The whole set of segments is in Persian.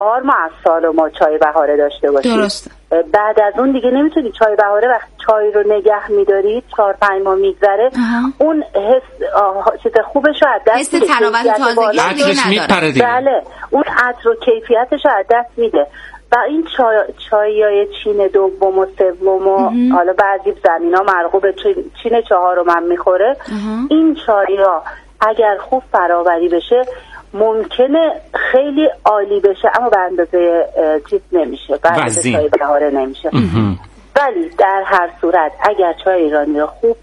4 ماه از سال ما چای بهاره داشته باشید. درسته. بعد از اون دیگه نمیتونی چای بهاره. وقتی چای رو نگه میدارید 4-5 ماه میگذره اون حس خوبش رو از دست میده. حس تراوت و تازگی نداره. بله اون عطر و کیفیتش رو از دست میده. و این چایای چین دوم و سوم و حالا بعضی زمینا مرغوب چین 4 من میخوره. این چای‌ها اگر خوب فراوری بشه ممکنه خیلی عالی بشه، اما به اندازه چیز نمیشه، به اندازه چای بهاره نمیشه. ولی در هر صورت اگر چای ایرانی رو خوب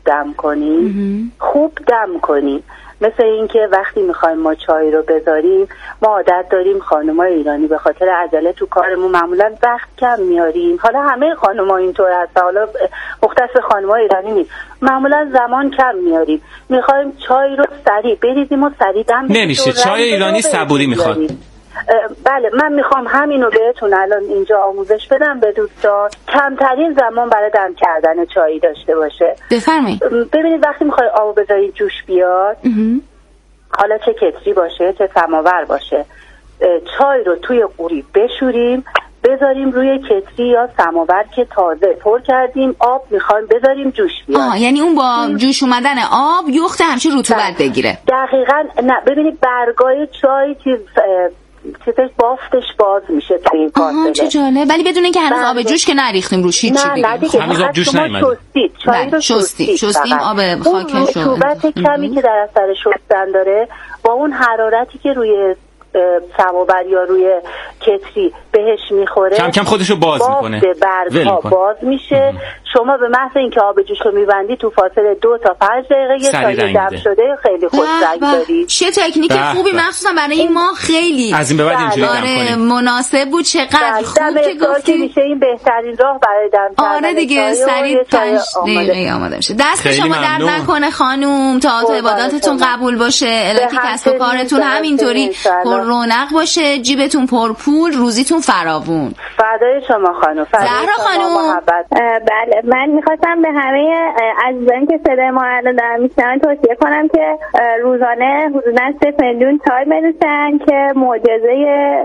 دم کنیم مثل این که وقتی میخوایم ما چای رو بذاریم، ما عادت داریم خانمای ایرانی به خاطر عجله تو کارمون معمولا وقت کم میاریم. حالا همه خانم‌ها اینطور هست، حالا مختص خانمای ایرانی نیست، معمولا زمان کم میاریم، میخوایم چای رو سریع بریزیم و سریع دم بدیم. نمیشه، چای ایرانی صبوری میخواد. بله من میخوام همینو بهتون الان اینجا آموزش بدم به دوستان، کمترین زمان برای دم کردن چای داشته باشه. بفرمایید. ببینید وقتی میخوای آب بذارید جوش بیاد، حالا چه کتری باشه چه سماور باشه، چای رو توی قوری بشوریم بذاریم روی کتری یا سماور که تازه پر کردیم، آب میخوایم بذاریم جوش بیاد. یعنی اون با جوش اومدن آب یخت همچین رطوبت بگیره. دقیقاً. نه ببینید برگای چای چیزش بافتش باز میشه توی این فاصله. چه جالب. ولی بدون اینکه هنوز آب جوش که نریختیم روش هیچی بگیم. هنوز آب جوش نیومده. چای رو شستیم آب خاکش رو. رطوبت کمی که در اثر شستن داره با اون حرارتی که روی سماور یا روی کتری بهش میخوره کم کم خودشو باز میکنه، برگ‌ها باز میشه. شما به محض اینکه آب جوش رو میبندی تو فاصله 2 تا 5 دقیقه یه چای دم شده خیلی خوش رنگ داری. چه تکنیک خوبی، مخصوصا برای این ماه خیلی از این به بعد اینجوری دم کنیم مناسب بود. چقدر خوب که گفتی میشه این بهترین راه برای دم کردن. آره دیگه سریع 5 دقیقه آماده میشه. دست شما درد نکنه خانوم، تا عباداتتون قبول باشه، الهی کسب و کارتون همینطوری پر رونق باشه، جیبتون پر پول، روزیتون فراوون. فدای شما خانم. زهرا خانم. بله من میخواستم به همه عزیزانی که صدای ما الان دارن میشنون توصیه کنم که روزانه حدوداً 3 میلیون چای بنوشن که معجزه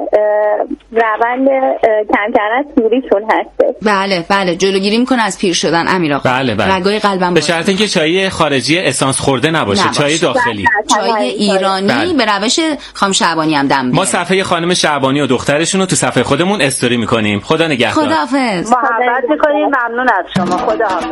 روند کم کردن سوریشون هسته. بله جلوگیری میکنه از پیر شدن. امیر آقا بله. رگای قلبم به شرط اینکه چای خارجی اسانس خورده نباشه. چای داخلی، چای ایرانی به روش خانم شعبانی هم دم. ما صفحه خانم شعبانی و دخترشون رو تو صفحه خودمون استوری میکنیم. خدا نگهدار. خداحافظ. محبت میکنیم. ممنون از شما. خداحافظ.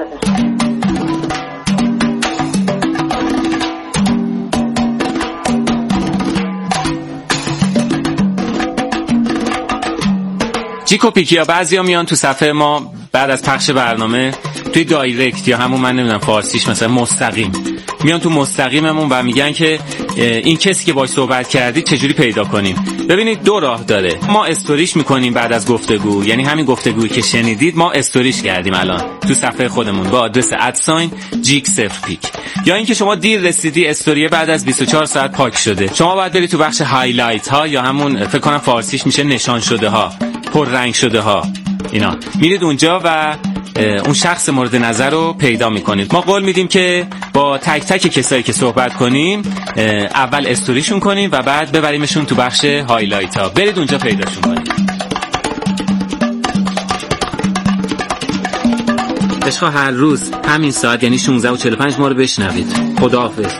جیکو پیکیا بعضیا میان تو صفحه ما بعد از پخش برنامه توی دایرکت یا همون من نمیدونم فارسیش مثلا مستقیم میان تو مستقیممون و میگن که این کسی که باهاش صحبت کردید چجوری پیدا کنیم. ببینید 2 راه داره. ما استوریش میکنیم بعد از گفتگو، یعنی همین گفتگویی که شنیدید ما استوریش کردیم الان تو صفحه خودمون با آدرس @جیک0پیک. یا اینکه شما دیر رسیدی استوری بعد از 24 ساعت پاک شده، شما باید برید تو بخش هایلایت ها یا همون فکر کنم فارسیش میشه نشان شده ها، پر رنگ شده ها، اینا میرید اونجا و اون شخص مورد نظر رو پیدا میکنید. ما قول میدیم که با تک تک کسایی که صحبت کنیم اول استوریشون کنیم و بعد ببریمشون تو بخش هایلایت ها. برید اونجا پیداشون کنید. عشقا هر روز همین ساعت یعنی 16:45 ما رو بشنوید. خداحافظ.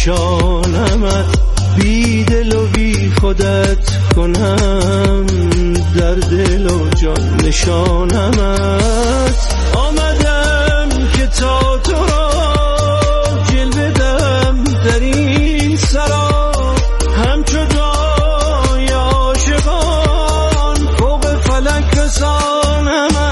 نشانمت، بی دل و بی خودت کنم در دل و جان نشانمت. آمدم که تا تو را جلوه دم در این سرا، همچو جای عاشقان فوق فلک رسانمت.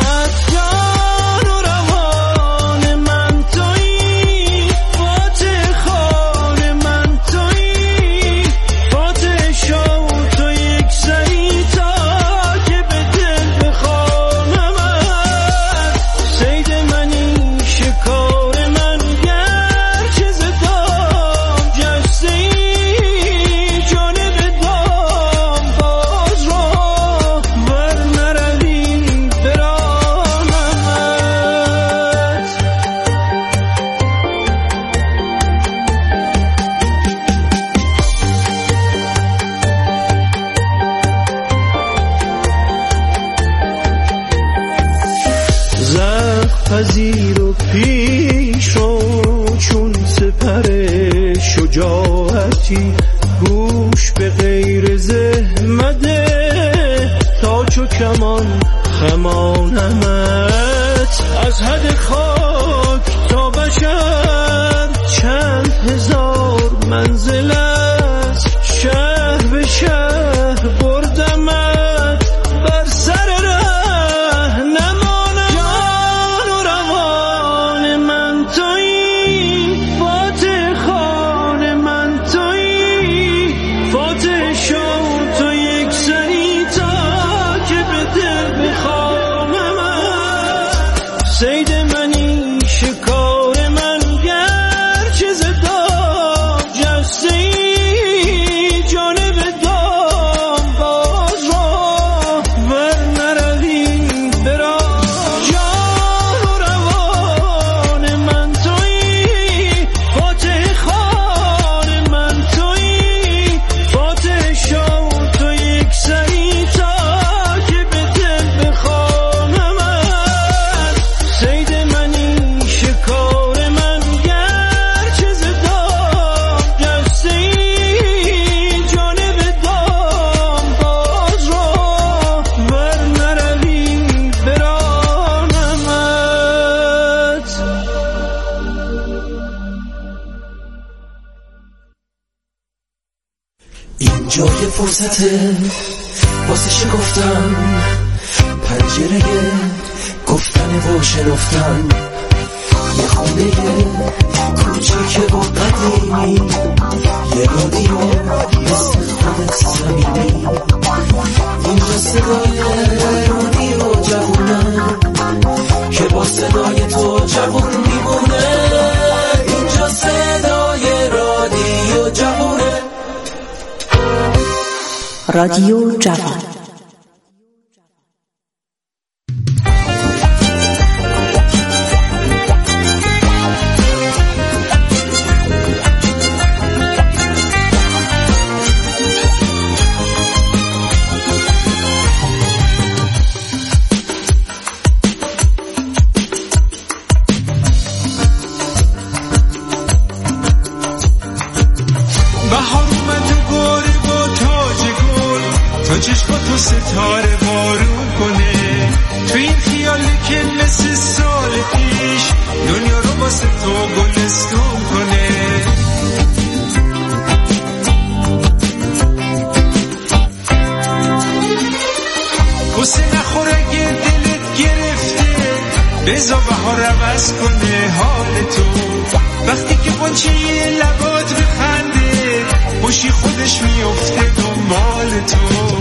پذیر و پیش رو چون سپر شجاعتی، گوش به غیر زحمده تا چو کمان خمانمت. از حد خاک تا بشر چند هزار منزل است، شهر به شهر بردمت بر سر ره نمانم. جان و روان من تویی، فاتح خان من تویی، فاتح شو تو یک سری تا که به دل بخوانمت. صید منی شکار من گرچه زدام جسته ای، جانب دام باز را ور نروی برا. جان و روان من تویی، فاتح خان من تویی، فاتح شو تو یک سری تا که به دل بخوانمت. صید منی شکار من گرچه زدام جسته ای، جانب دام باز را ور نروی برانمت. این جای فرصته واسه شکفتن، پنجره گفتن و شنفتن، یه خونه کوچیک و قدیمی، یه رادیو مثل خودت صمیمی. اینجا صدای رادیو جوونه که با صدای تو جوون میمونه. اینجا صدای رادیو جوونه، رادیو جوان. بهار اومد و گاره با تاج گل، تا چشم تو ستاره بارون کنه. تو این خیالی که مثل سال پیش دنیا رو واسه تو گلستون کنه. قصه نخور اگه دلت گرفته، بذار بهار عوض کنه حال تو. وقتی که قنچه لبات بخنده، خوشی خودش میفته دنبال تو.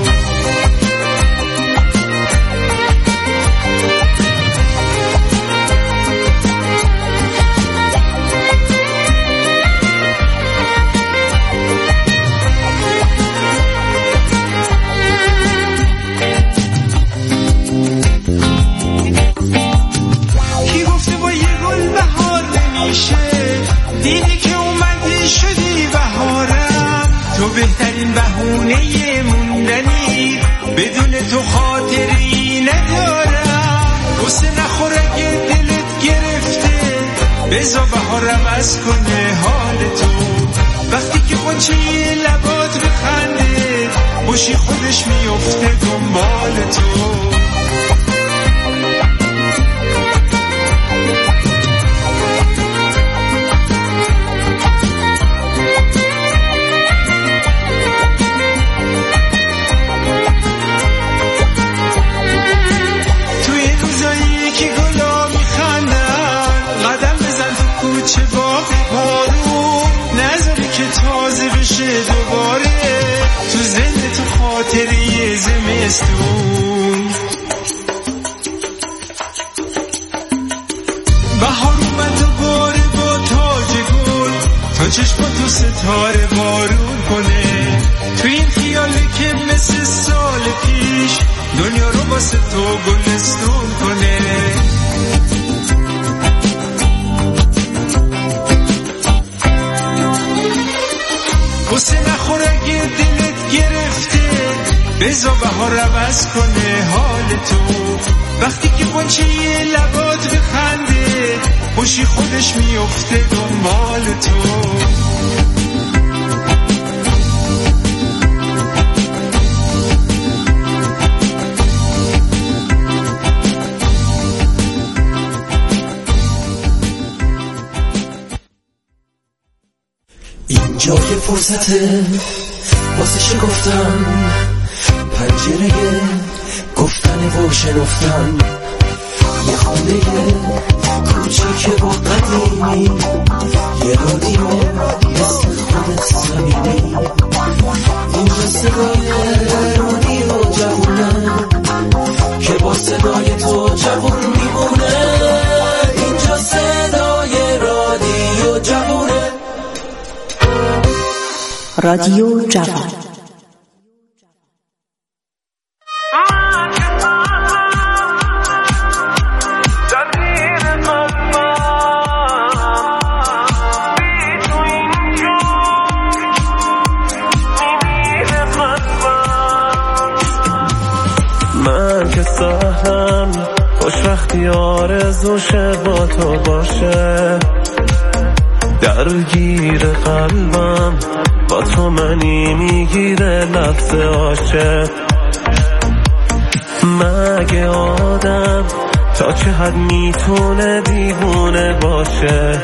کی گفته با یه گل بهار نمیشه؟ دیدی که اومدی شدی بهارم. تو بهترین بهونه موندنی، بدون تو خاطری ندارم. قصه نخور اگه دلت گرفته، بذار بهار عوض کنه حال تو. گنچه لبات بخنده خوشی خودش میفته دنبال تو. چه باغ بارون نذاری که تازه بشه دوباره تو ذهن تو خاطره زمستون. بهار اومد دوباره با تاج گل تا چشماتو ستاره بارون کنه تو این خیالی که مثل سال پیش دنیا رو واسه تو گلستون کنه. قصه نخور اگه دلت گرفته بذار بهار عوض کنه حال تو. وقتی که گنچه لبات بخنده خوشی خودش میفته دنبال تو. اینجا که فرصته واسه شکفتن پنجره گفتن و شنفتن یه خونه کوچیک با قدیمی یه رادیو مثل خودت صمیمی اینجا صدای رادیو جوونه که با صدای تو جوون میمونه. اینجا صدای رادیو جوونه. رادیو جوان. من که سهلم خوشبختی آرزوشه با تو باشه درگیر قلبم با تو منی میگیره لفظ عاشق. مگه آدم تا چه حد میتونه دیوونه باشه؟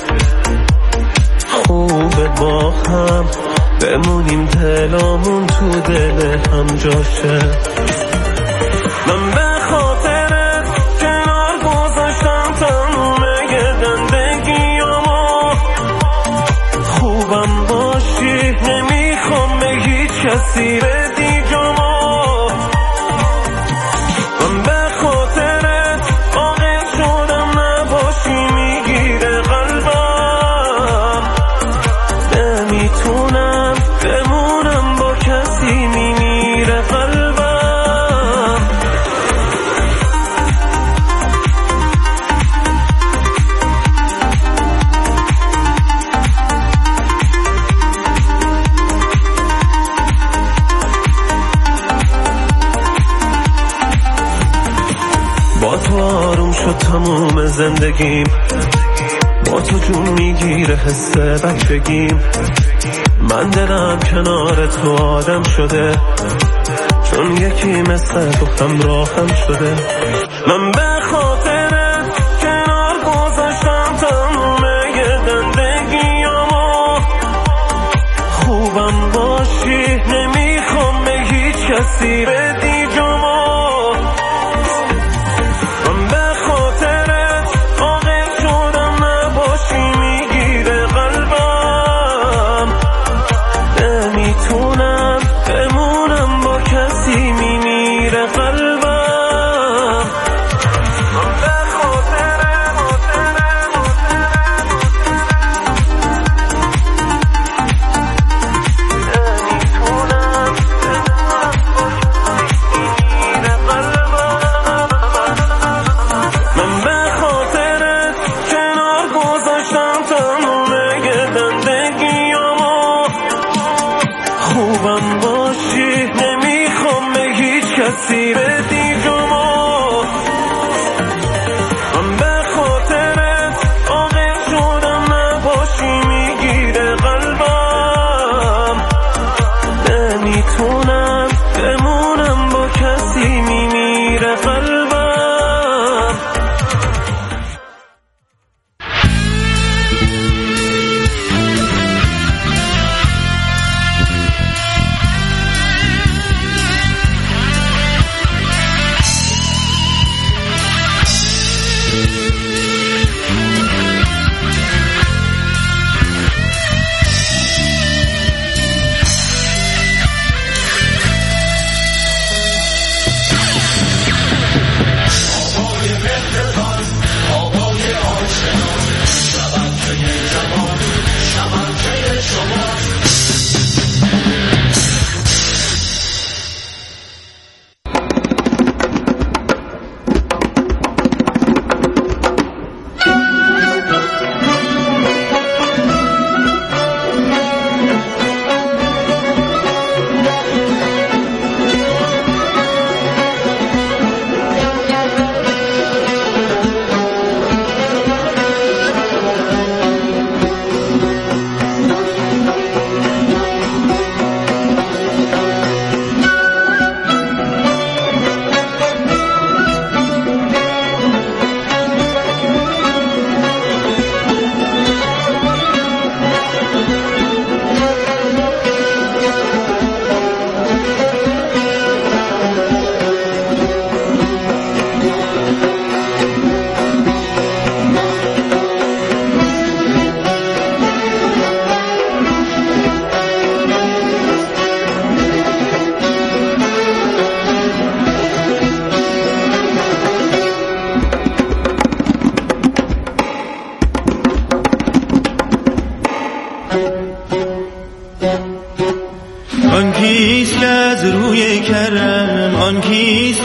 خوبه با هم بمونیم دلامون تو دل هم جاشه. من به خاطرت کنار گذاشتم تمومه زندگیامو خوبم باشی نمیخوام به هیچ کسی بدی جامو. من به خاطرت عاقل شدم نباشی میگیره قلبم نمیتونم بمونم با کسی میمیره قلبم. با تو آروم شد تموم زندگیم با تو جون میگیره حس بچگیم. من دلم کنار تو آدم شده چون یکی مثل تو همراهم شده. من به خاطرت کنار گذاشتم تمومه زندگیامو خوبم باشی نمیخوام به هیچ کسی بدی جامو.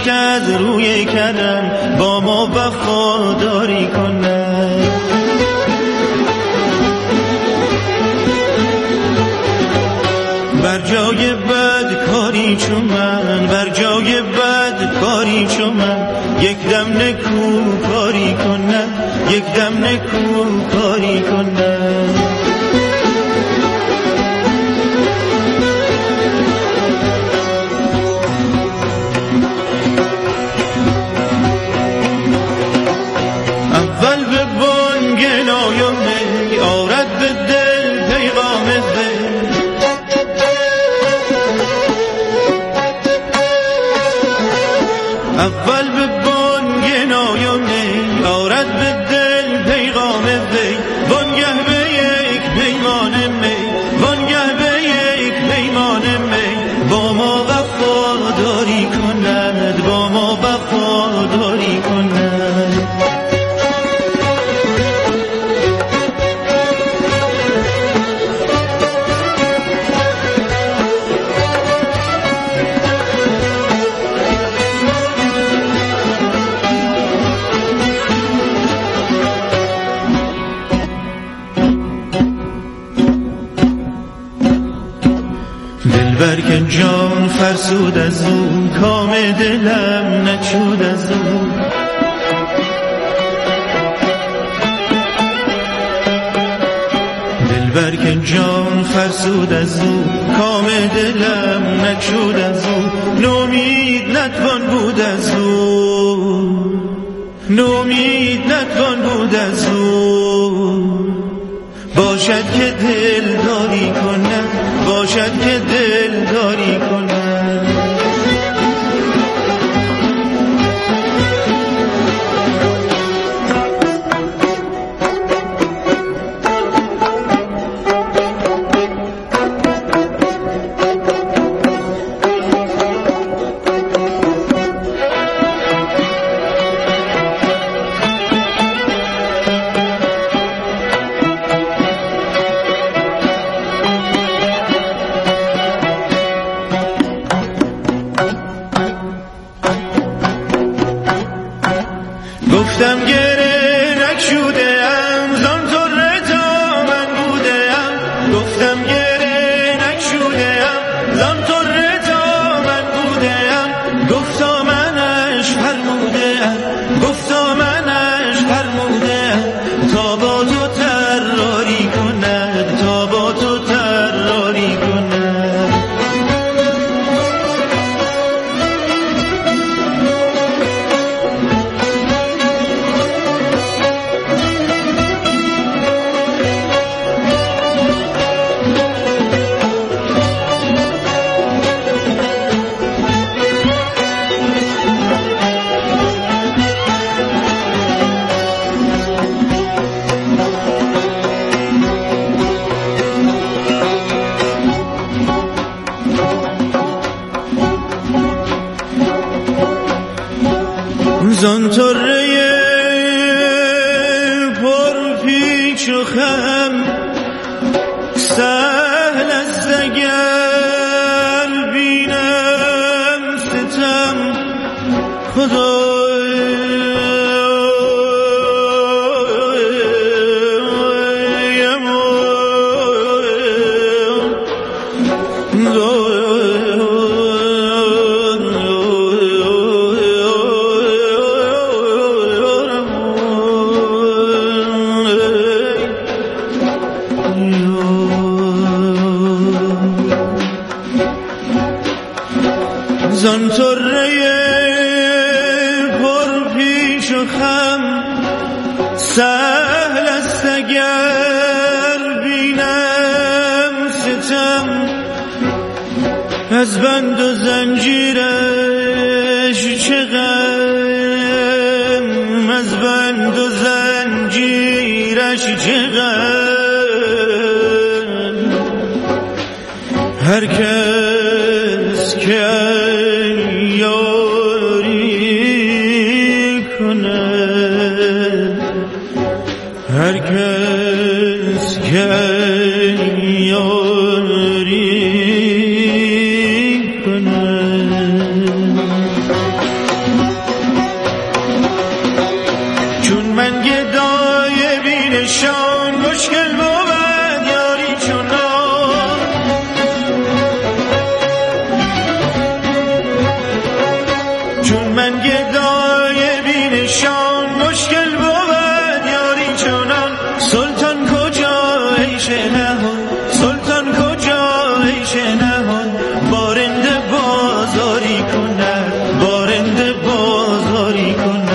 که از روی کلم با ما وفاداری کنه. بر جای بد کاری چون من، بر جای بد کاری چون من، یک دم نکو کاری کنه، یک دم نکو کاری کنه. اول به بانگ نایمه آرد به دل پیغام دل، اول به بانگ نایمه آرد به دل پیغام وی، وانگه به یک پیمان می، وانگه به یک پیمان می، با ما وفاداری کند، با ما وفاداری کند. دلبر که جان فرسود از او، کام دلم نچود از او. دلبر که جان فرسود از او، کام دلم نچود از او. نومید نتوان بود از او، نومید نتوان بود از او. باشد که دل داری کنه، باشد که دل داری کنه. گفتم گره نکشوده ام زان طره تا من بوده ام، گفتم گره نکشوده ام زان طره تا من بوده ام. گفتا منش فرموده ام، گفتا منش فرموده ام، تا با تو طراری کند، تا با تو طراری کند. زان طره پر پیچ و خم، سهل است اگر بینم ستم. خدا زان طره پر پیچ و خم، سهل است اگر بینم ستم. از بند و زنجیرش چه غم، از بند و زنجیرش چه غم. هر کس که یاری کند، هر کس که یاری کند. گدای بینشان مشکل بود یاری چنان سلطان کجا عیش نهان سلطان کجا عیش نهان بارنده بازاری کند بارنده بازاری کند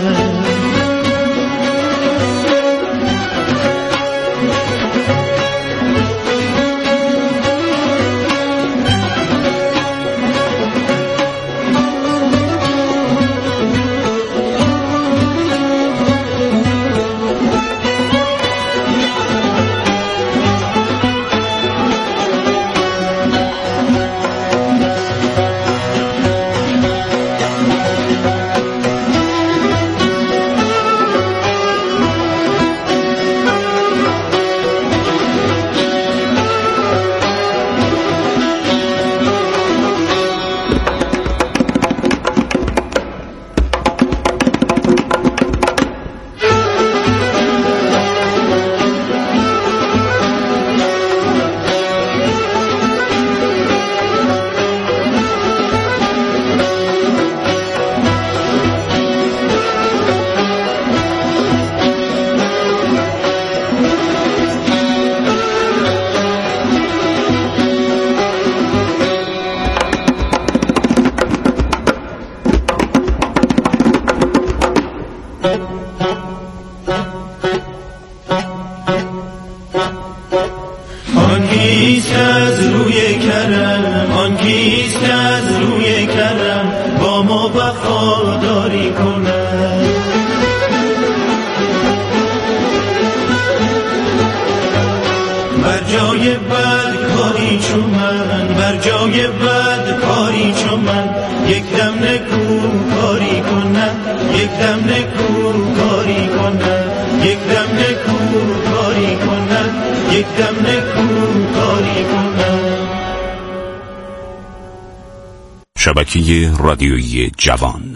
شبکه رادیویی جوان.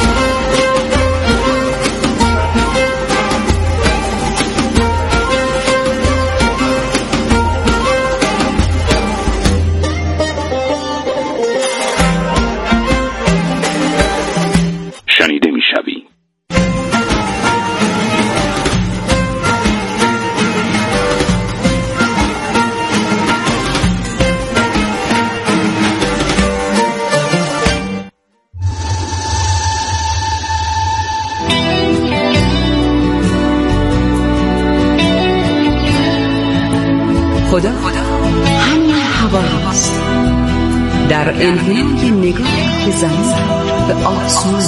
شنیده میشوی. خدا همین هواست در انحنای نگاه به زمین به آسمان.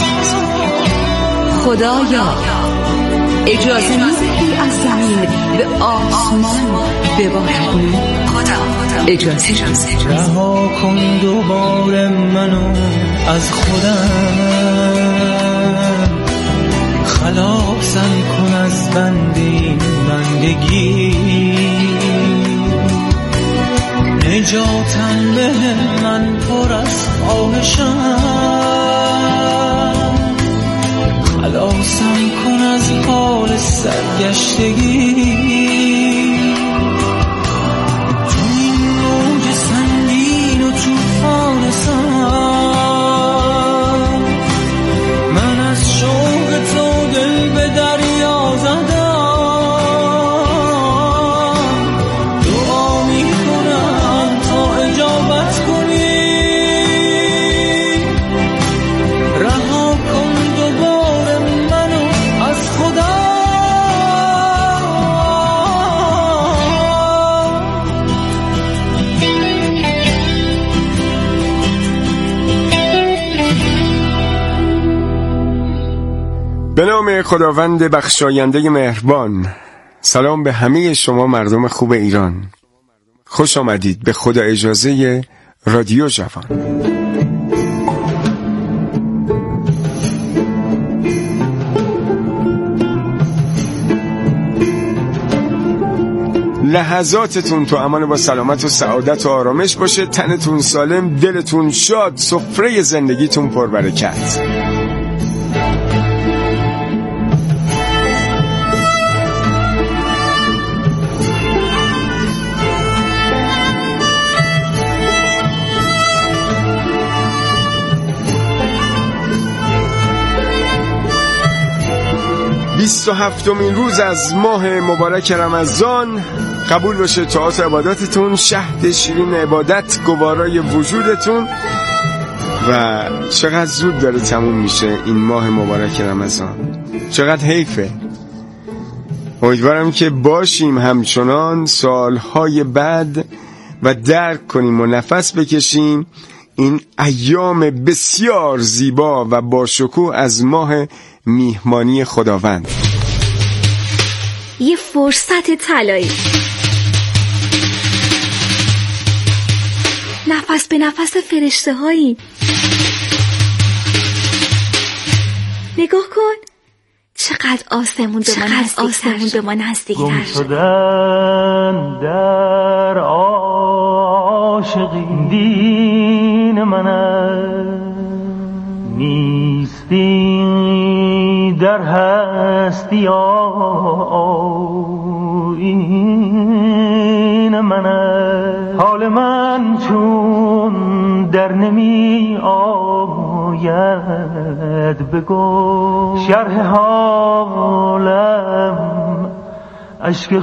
خدایا اجازه میدهی از زمین به آسمان ببارم. اجازه رها کن دوباره منو از خودم، خلاصم کن از بندی بندگی، نجاتم به من پر از خواهشم، خلاصم کن از حال سرگشتگی. تو این موج سنگین و طوفان سنگ، من از شوق تو دل به دریا زدم، دعا میکنم تا اجابت کنی، رها کن دوباره منو از خدا. به نام خداوند بخشاینده مهربان. سلام به همه شما مردم خوب ایران، خوش آمدید به خدا اجازه رادیو جوان. لحظاتتون تو امان با سلامت و سعادت و آرامش باشه، تنتون سالم، دلتون شاد، سفره زندگیتون پربرکت. 27مین روز از ماه مبارک رمضان. قبول باشه طاعات عباداتتون، شهد شیرین عبادت گوارای وجودتون. و چقدر زود داره تموم میشه این ماه مبارک رمضان، چقدر حیفه. امیدوارم که باشیم همچنان سالهای بعد و درک کنیم و نفس بکشیم این ایام بسیار زیبا و باشکوه از ماه میهمانی خداوند. یه فرصت طلایی، نفس به نفس فرشته هایی. نگاه کن چقدر آسمون به ما نزدیکتر. گم شدن در عاشقی دین من نیستی، در هستی آیین من. حال من چون در نمی آید بگو، شرح حالم عشق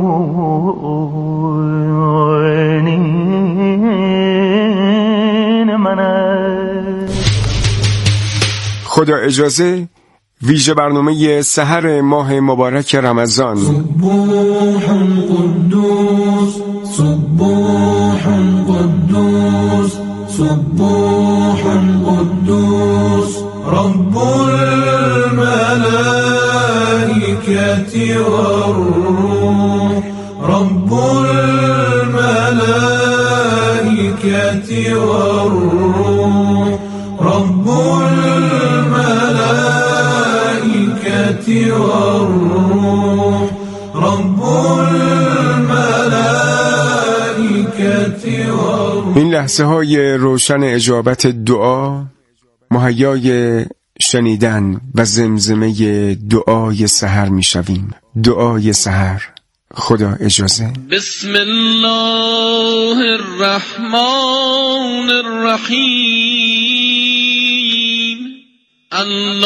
خونین من. خدا اجازه ویژه برنامه سحر ماه مبارک رمضان. سبوح قدوس سبوح قدوس سبوح قدوس رب الملائكة والروح رب الملائكة والروح رب الملائكة والروح رب الملائكة والروح. این لحظه های روشن اجابت دعا مهیای شنیدن و زمزمه دعای سحر می شویم. دعای سحر. خدا اجازه. بسم الله الرحمن الرحیم. الله